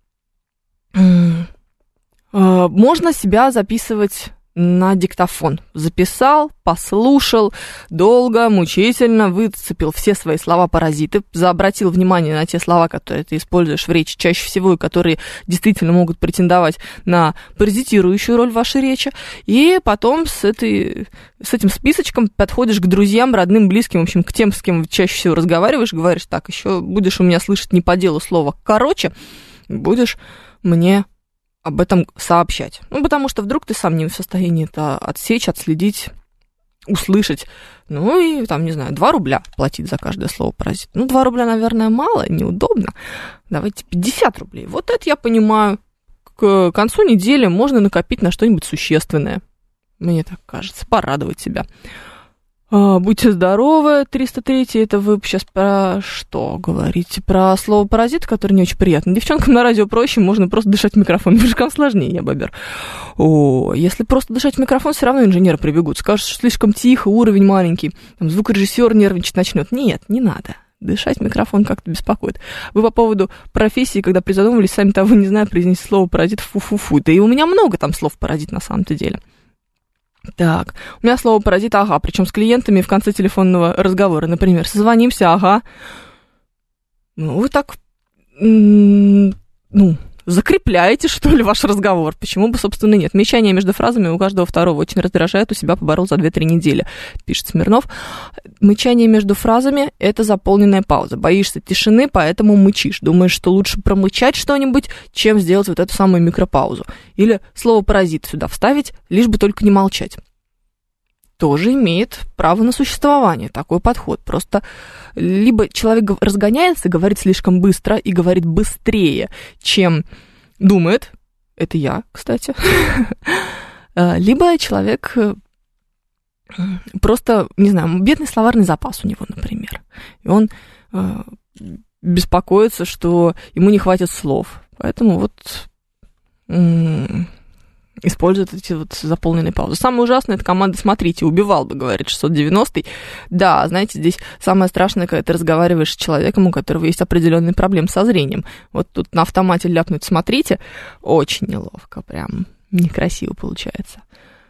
Можно себя записывать на диктофон. Записал, послушал, долго, мучительно, выцепил все свои слова-паразиты, заобратил внимание на те слова, которые ты используешь в речи чаще всего, и которые действительно могут претендовать на паразитирующую роль в вашей речи, и потом с, этой, с этим списочком подходишь к друзьям, родным, близким, в общем, к тем, с кем чаще всего разговариваешь, говоришь: так, еще будешь у меня слышать не по делу слово «короче», будешь мне об этом сообщать. Ну, потому что вдруг ты сам не в состоянии это отсечь, отследить, услышать. Ну, и там, не знаю, два рубля платить за каждое слово паразит. Ну, два рубля, наверное, мало, неудобно. Давайте пятьдесят рублей. Вот это я понимаю. К концу недели можно накопить на что-нибудь существенное. Мне так кажется, порадовать себя. Будьте здоровы, триста три, это вы сейчас про что говорите? Про слово паразит, которое не очень приятно. Девчонкам на радио проще, можно просто дышать в микрофон. Мужикам сложнее, я бобер. О, если просто дышать в микрофон, все равно инженеры прибегут. Скажут, что слишком тихо, уровень маленький. Там звукорежиссер нервничать начнет. Нет, не надо. Дышать в микрофон как-то беспокоит. Вы по поводу профессии, когда призадумывались, сами того не знаю, произнести слово паразит, фу-фу-фу. Да и у меня много там слов паразит на самом-то деле. Так, у меня слово паразит, ага, причем с клиентами в конце телефонного разговора, например, созвонимся, ага. Ну, вы так, ну, закрепляете, что ли, ваш разговор. Почему бы, собственно, нет? Мечание между фразами у каждого второго очень раздражает, у себя поборол за две-три недели, пишет Смирнов. Мычание между фразами – это заполненная пауза. Боишься тишины, поэтому мычишь. Думаешь, что лучше промычать что-нибудь, чем сделать вот эту самую микропаузу. Или слово «паразит» сюда вставить, лишь бы только не молчать. Тоже имеет право на существование, такой подход. Просто либо человек разгоняется, говорит слишком быстро и говорит быстрее, чем думает, это я, кстати, либо человек просто, не знаю, бедный словарный запас у него, например, и он беспокоится, что ему не хватит слов, поэтому вот используют эти вот заполненные паузы. Самое ужасное — это команда «Смотрите, убивал бы», говорит шестьсот девяностый. Да, знаете, здесь самое страшное, когда ты разговариваешь с человеком, у которого есть определенные проблемы со зрением. Вот тут на автомате ляпнуть «Смотрите» очень неловко, прям некрасиво получается.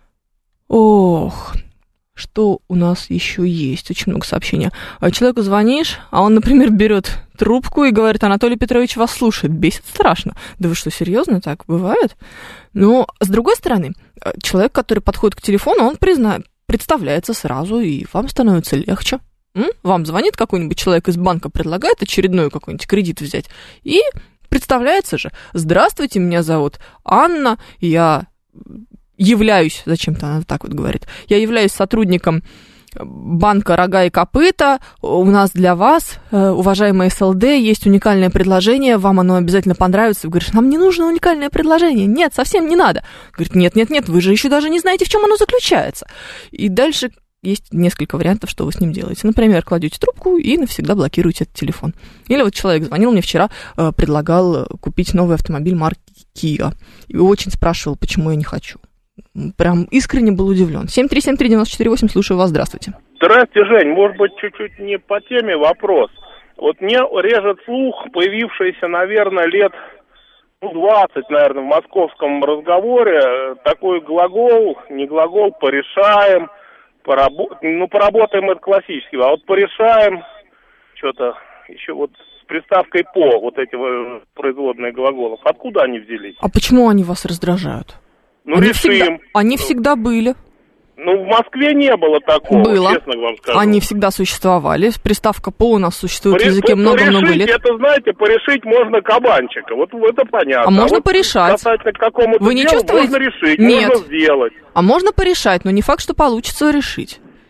Ох, что у нас еще есть? Очень много сообщений. Человеку звонишь, а он, например, берет трубку и говорит: Анатолий Петрович вас слушает. Бесит страшно. Да вы что, серьезно, так бывает? Но, с другой стороны, человек, который подходит к телефону, он призна... представляется сразу, и вам становится легче. М? Вам звонит какой-нибудь человек из банка, предлагает очередной какой-нибудь кредит взять, и представляется же: здравствуйте, меня зовут Анна, я являюсь, зачем-то она так вот говорит, я являюсь сотрудником банка «Рога и копыта», у нас для вас, уважаемые эс эл дэ, есть уникальное предложение, вам оно обязательно понравится. Вы говорите: нам не нужно уникальное предложение. Нет, совсем не надо. Говорит: нет-нет-нет, вы же еще даже не знаете, в чем оно заключается. И дальше есть несколько вариантов, что вы с ним делаете. Например, кладете трубку и навсегда блокируете этот телефон. Или вот человек звонил мне вчера, предлагал купить новый автомобиль марки Kia. И очень спрашивал, почему я не хочу. Прям искренне был удивлен. семь три семь три девять четыре восемь, слушаю вас, здравствуйте. Здравствуйте, Жень. Может быть, чуть-чуть не по теме вопрос. Вот мне режет слух, появившийся, наверное, лет ну, двадцать, наверное, в московском разговоре, такой глагол, не глагол, порешаем, порабо... ну, поработаем, это классический, а вот порешаем, что-то еще вот с приставкой «по», вот эти производные глаголов, откуда они взялись? А почему они вас раздражают? Ну, они решим. Всегда, они всегда были. Ну, в Москве не было такого, было. Честно вам скажу. Они всегда существовали. Приставка «по» у нас существует Поре- в языке много-много лет. Это, знаете, порешить можно кабанчика. Вот это понятно. А можно а вот порешать. Касательно к какому-то Вы не делу чувствуете? можно решить, Нет. можно сделать. А можно порешать, но не факт, что получится решить.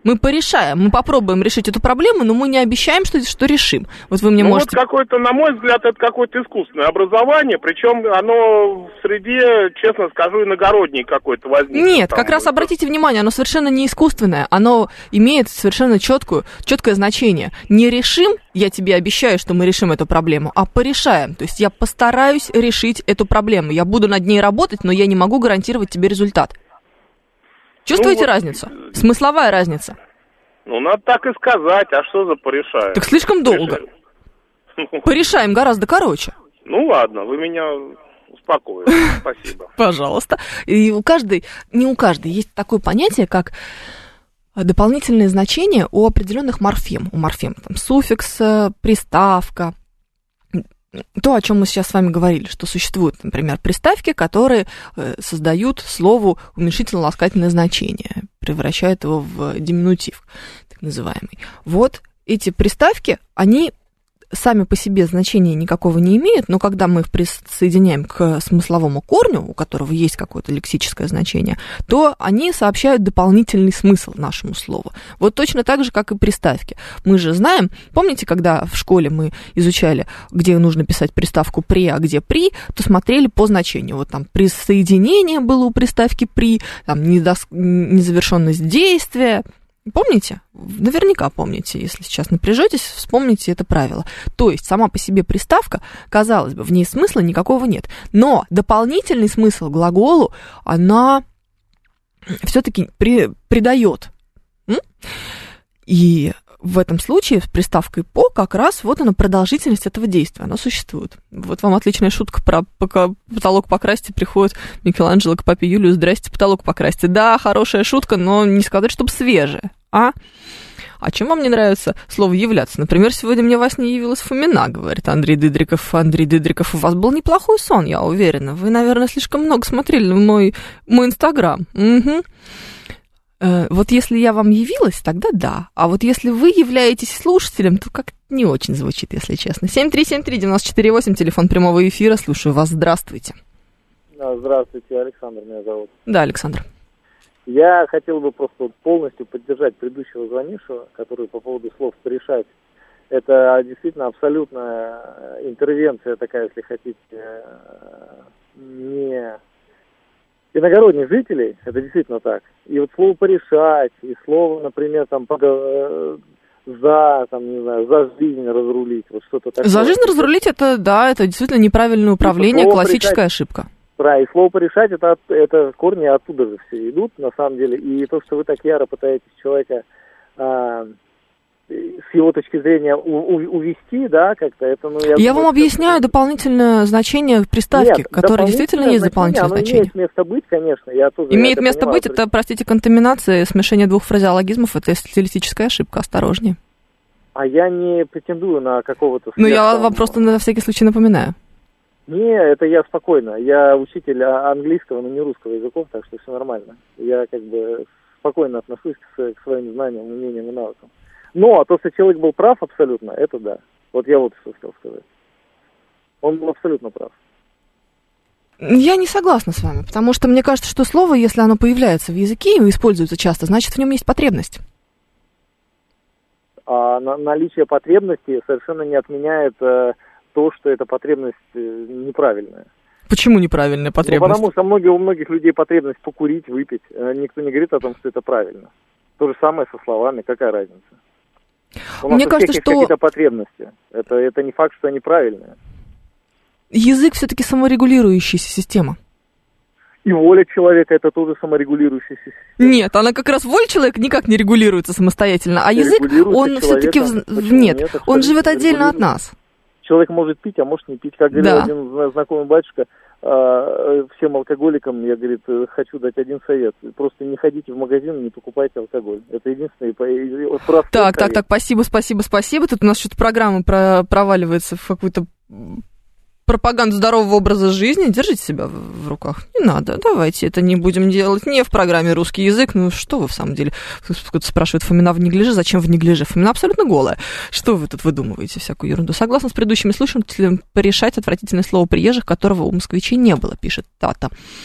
Мы порешаем, мы попробуем решить эту проблему, но мы не обещаем, что, что решим. Вот вы мне ну можете... вот какое-то, на мой взгляд, это какое-то искусственное образование, причем оно в среде, честно скажу, иногородней какой-то возникло. Нет, там, как раз вот. обратите внимание, оно совершенно не искусственное, оно имеет совершенно четкую, четкое значение. Не решим, я тебе обещаю, что мы решим эту проблему, а порешаем. То есть я постараюсь решить эту проблему. Я буду над ней работать, но я не могу гарантировать тебе результат. Чувствуете ну, вот... разницу? Смысловая разница. Ну, надо так и сказать, а что за порешаем? Так слишком долго. Порешаем гораздо короче. Ну, ладно, вы меня успокоили. Спасибо. Пожалуйста. И у каждой, не у каждой, есть такое понятие, как дополнительные значения у определенных морфем. У морфем там суффикс, приставка. То, о чем мы сейчас с вами говорили, что существуют, например, приставки, которые создают слову уменьшительно-ласкательное значение, превращают его в диминутив, так называемый. Вот эти приставки, они сами по себе значения никакого не имеют, но когда мы их присоединяем к смысловому корню, у которого есть какое-то лексическое значение, то они сообщают дополнительный смысл нашему слову. Вот точно так же, как и приставки. Мы же знаем, помните, когда в школе мы изучали, где нужно писать приставку «при», а где «при», то смотрели по значению. Вот там присоединение было у приставки «при», там недос... незавершенность действия. Помните? Наверняка помните. Если сейчас напряжетесь, вспомните это правило. То есть сама по себе приставка, казалось бы, в ней смысла никакого нет. Но дополнительный смысл глаголу она все-таки при, придает. И в этом случае с приставкой «по» как раз вот она продолжительность этого действия, она существует. Вот вам отличная шутка про потолок покрасьте, приходит Микеланджело к папе Юлию: здрасте, потолок покрасьте. Да, хорошая шутка, но не сказать, чтобы свежая. А? А чем вам не нравится слово «являться»? Например, сегодня мне во сне явилась Фомина, говорит Андрей Дыдриков. Андрей Дыдриков, у вас был неплохой сон, я уверена. Вы, наверное, слишком много смотрели мой, мой Инстаграм. Угу. Вот если я вам явилась, тогда да. А вот если вы являетесь слушателем, то как-то не очень звучит, если честно. семь три семь три девять четыре восемь, телефон прямого эфира. Слушаю вас. Здравствуйте. Здравствуйте, Александр меня зовут. Да, Александр. Я хотел бы просто полностью поддержать предыдущего звонившего, который по поводу слов «порешать». Это действительно абсолютная интервенция такая, если хотите, не иногородних жителей, это действительно так. И вот слово «порешать», и слово, например, там, за, там, не знаю, за жизнь разрулить, вот что-то такое. За жизнь разрулить, это, да, это действительно неправильное управление, классическая порешать, ошибка. Да, и слово «порешать», это, это корни оттуда же все идут, на самом деле. И то, что вы так яро пытаетесь человека а, с его точки зрения у, у, увести, да, как-то, это, ну, я... Я думаю, вам объясняю что... дополнительное значение приставки, Нет, которое действительно есть дополнительное значение. Оно имеет место быть, конечно, я тоже... Имеет это место понимаю, быть, это, простите, контаминация, смешение двух фразеологизмов, это стилистическая ошибка, осторожнее. А я не претендую на какого-то... Ну, я вам просто на всякий случай напоминаю. Не, это я спокойно. Я учитель английского, но не русского языков, так что все нормально. Я как бы спокойно отношусь к, к своим знаниям, умениям и навыкам. Но то, что человек был прав абсолютно, это да. Вот я вот что хотел сказать. Он был абсолютно прав. Я не согласна с вами, потому что мне кажется, что слово, если оно появляется в языке и используется часто, значит, в нем есть потребность. А на, наличие потребности совершенно не отменяет... то, что эта потребность неправильная. Почему неправильная потребность? Ну, потому что многие, у многих людей потребность покурить, выпить. Никто не говорит о том, что это правильно. То же самое со словами, какая разница? У Мне нас кажется, у всех что... есть какие-то потребности. Это, это не факт, что они правильные. Язык все-таки саморегулирующаяся система. И воля человека это тоже саморегулирующаяся система. Нет, она как раз воля человека никак не регулируется самостоятельно, а язык, он все-таки... В... Нет, нет он живет отдельно от нас. Человек может пить, а может не пить. Как говорил да. один знакомый батюшка, всем алкоголикам, я, говорит, хочу дать один совет. Просто не ходите в магазин, не покупайте алкоголь. Это единственный простой Так, совет. так, так, спасибо, спасибо, спасибо. Тут у нас что-то программа про- проваливается в какую-то пропаганду здорового образа жизни. Держите себя в руках. Не надо, давайте это не будем делать. Не в программе «Русский язык». Ну, что вы в самом деле? Кто-то спрашивает, Фомина в неглиже. Зачем в неглиже? Фомина абсолютно голая. Что вы тут выдумываете всякую ерунду? Согласно с предыдущими слушателями, порешать отвратительное слово приезжих, которого у москвичей не было, пишет Тата.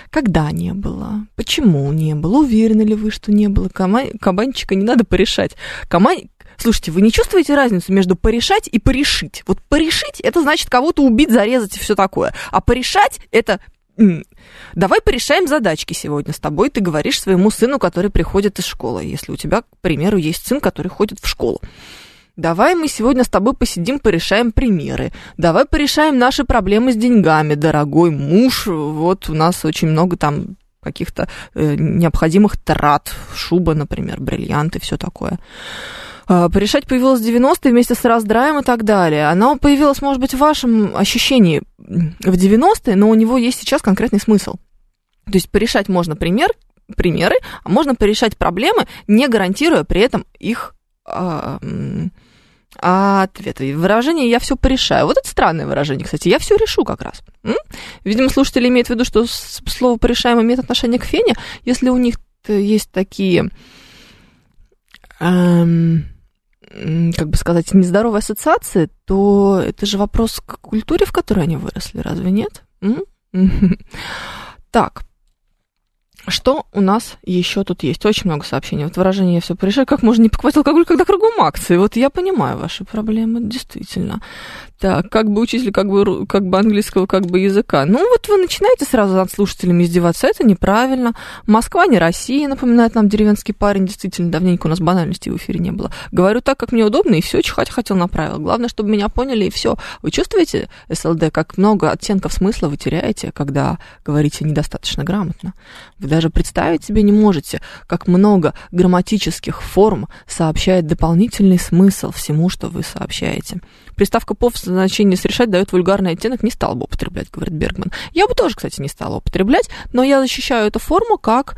Когда не было? Почему не было? Уверены ли вы, что не было? Кама- кабанчика не надо порешать. Кама- Слушайте, вы не чувствуете разницу между порешать и порешить? Вот порешить – это значит кого-то убить, зарезать и все такое. А порешать – это… Давай порешаем задачки сегодня с тобой. Ты говоришь своему сыну, который приходит из школы, если у тебя, к примеру, есть сын, который ходит в школу. Давай мы сегодня с тобой посидим, порешаем примеры. Давай порешаем наши проблемы с деньгами, дорогой муж. Вот у нас очень много там каких-то э, необходимых трат. Шуба, например, бриллианты, все такое. Порешать появилась в девяностые вместе с раздраем и так далее. Она появилась, может быть, в вашем ощущении в девяностые, но у него есть сейчас конкретный смысл. То есть порешать можно пример, примеры, а можно порешать проблемы, не гарантируя при этом их а, а, ответы. Выражение «я все порешаю». Вот это странное выражение, кстати. «Я все решу» как раз. М? Видимо, слушатели имеют в виду, что слово «порешаем» имеет отношение к фене. Если у них есть такие... Эм, как бы сказать, нездоровые ассоциации, то это же вопрос к культуре, в которой они выросли, разве нет? Так, что у нас еще тут есть? Очень много сообщений. Вот выражение «я все порешаю». Как можно не покупать алкоголь, когда кругом акции? Вот я понимаю ваши проблемы, действительно. Так, как бы учитель, как бы, как бы английского, как бы языка. Ну, вот вы начинаете сразу над слушателями издеваться, это неправильно. Москва не Россия, напоминает нам деревенский парень. Действительно, давненько у нас банальности в эфире не было. Говорю так, как мне удобно, и все, чихать хотел на правила. Главное, чтобы меня поняли, и все. Вы чувствуете, СЛД, как много оттенков смысла вы теряете, когда говорите недостаточно грамотно? Вы даже представить себе не можете, как много грамматических форм сообщает дополнительный смысл всему, что вы сообщаете. Приставка «пов» в значении «срешать» дает вульгарный оттенок, не стал бы употреблять, говорит Бергман. Я бы тоже, кстати, не стала употреблять, но я защищаю эту форму как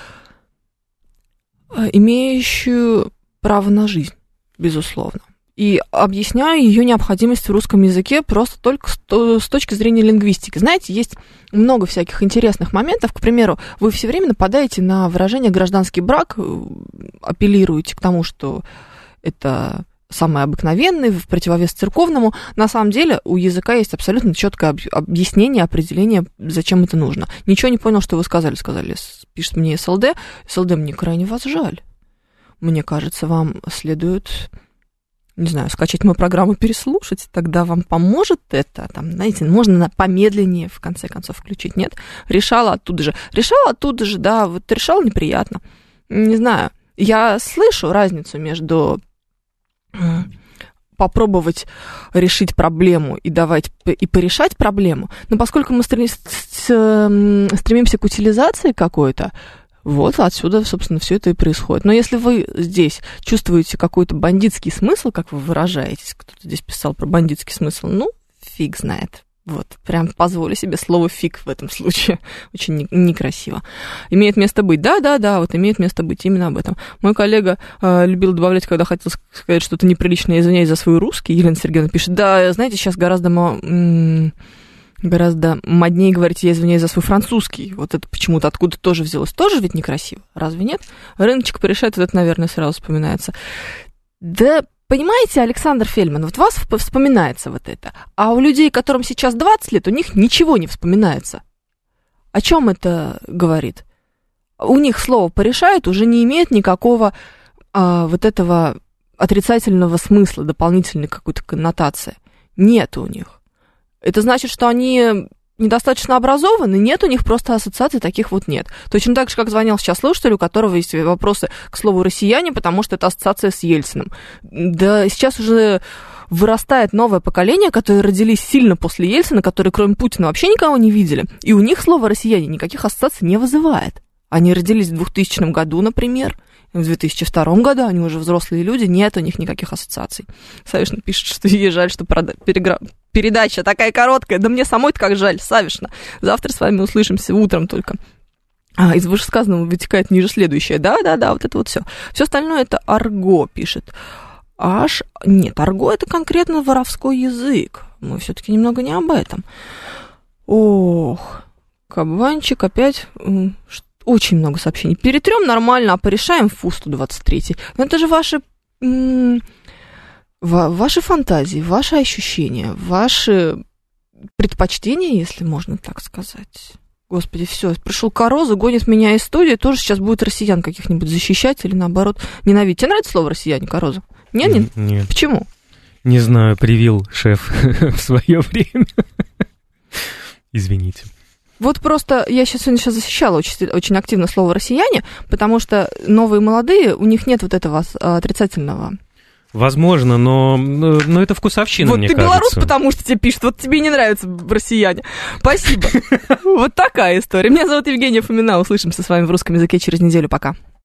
имеющую право на жизнь, безусловно. И объясняю ее необходимость в русском языке просто только с точки зрения лингвистики. Знаете, есть много всяких интересных моментов. К примеру, вы все время нападаете на выражение «гражданский брак», апеллируете к тому, что это самый обыкновенный, в противовес церковному. На самом деле у языка есть абсолютно четкое объяснение, определение, зачем это нужно. Ничего не понял, что вы сказали. Сказали, пишет мне СЛД. СЛД, мне крайне вас жаль. Мне кажется, вам следует... не знаю, скачать мою программу, переслушать, тогда вам поможет это, там, знаете, можно помедленнее, в конце концов, включить, нет? Решала оттуда же. Решала оттуда же, да, вот решала неприятно. Не знаю, я слышу разницу между попробовать решить проблему и давать, и порешать проблему, но поскольку мы стремимся к утилизации какой-то, вот отсюда, собственно, все это и происходит. Но если вы здесь чувствуете какой-то бандитский смысл, как вы выражаетесь, кто-то здесь писал про бандитский смысл, ну, фиг знает. Вот, прям позволю себе слово «фиг» в этом случае. Очень некрасиво. Имеет место быть. Да-да-да, вот имеет место быть именно об этом. Мой коллега э, любил добавлять, когда хотел сказать что-то неприличное, извиняюсь за свой русский. Елена Сергеевна пишет, да, знаете, сейчас гораздо... М- Гораздо моднее говорить, я извиняюсь за свой французский. Вот это почему-то откуда тоже взялось. Тоже ведь некрасиво, разве нет? Рыночек порешает, вот это, наверное, сразу вспоминается. Да, понимаете, Александр Фельдман, вот вас вспоминается вот это. А у людей, которым сейчас двадцать лет, у них ничего не вспоминается. О чем это говорит? У них слово «порешает» уже не имеет никакого а, вот этого отрицательного смысла, дополнительной какой-то коннотации. Нет у них. Это значит, что они недостаточно образованы? Нет, у них просто ассоциаций таких вот нет. Точно так же, как звонил сейчас слушатель, у которого есть вопросы к слову «россияне», потому что это ассоциация с Ельциным. Да сейчас уже вырастает новое поколение, которые родились сильно после Ельцина, которые кроме Путина вообще никого не видели, и у них слово «россияне» никаких ассоциаций не вызывает. Они родились в двухтысячном году, например, в две тысячи втором году, они уже взрослые люди, нет у них никаких ассоциаций. Савишна пишет, что ей жаль, что прода- перегра... передача такая короткая, да мне самой-то как жаль, Савишна. Завтра с вами услышимся утром только. А, из вышесказанного вытекает ниже следующее. Да-да-да, вот это вот все. Все остальное это арго, пишет. Аж... Нет, арго это конкретно воровской язык. Мы все-таки немного не об этом. Ох, кабанчик опять... Очень много сообщений. Перетрем нормально, а порешаем фу, сто двадцать третий. Но это же ваши, м- ваши фантазии, ваши ощущения, ваши предпочтения, если можно так сказать. Господи, все, пришел Короза, гонит меня из студии, тоже сейчас будет россиян каких-нибудь защищать или, наоборот, ненавидеть. Тебе нравится слово «россияне», Короза? Нет? Нет. Нет. Почему? Не знаю, привил шеф в свое время. Извините. Вот просто я сейчас сегодня сейчас защищала очень, очень активно слово «россияне», потому что новые молодые, у них нет вот этого отрицательного. Возможно, но, но это вкусовщина, вот мне ты кажется. Белорус, потому что тебе пишут, вот тебе не нравятся россияне. Спасибо. Вот такая история. Меня зовут Евгения Фомина. Услышимся с вами в русском языке через неделю. Пока.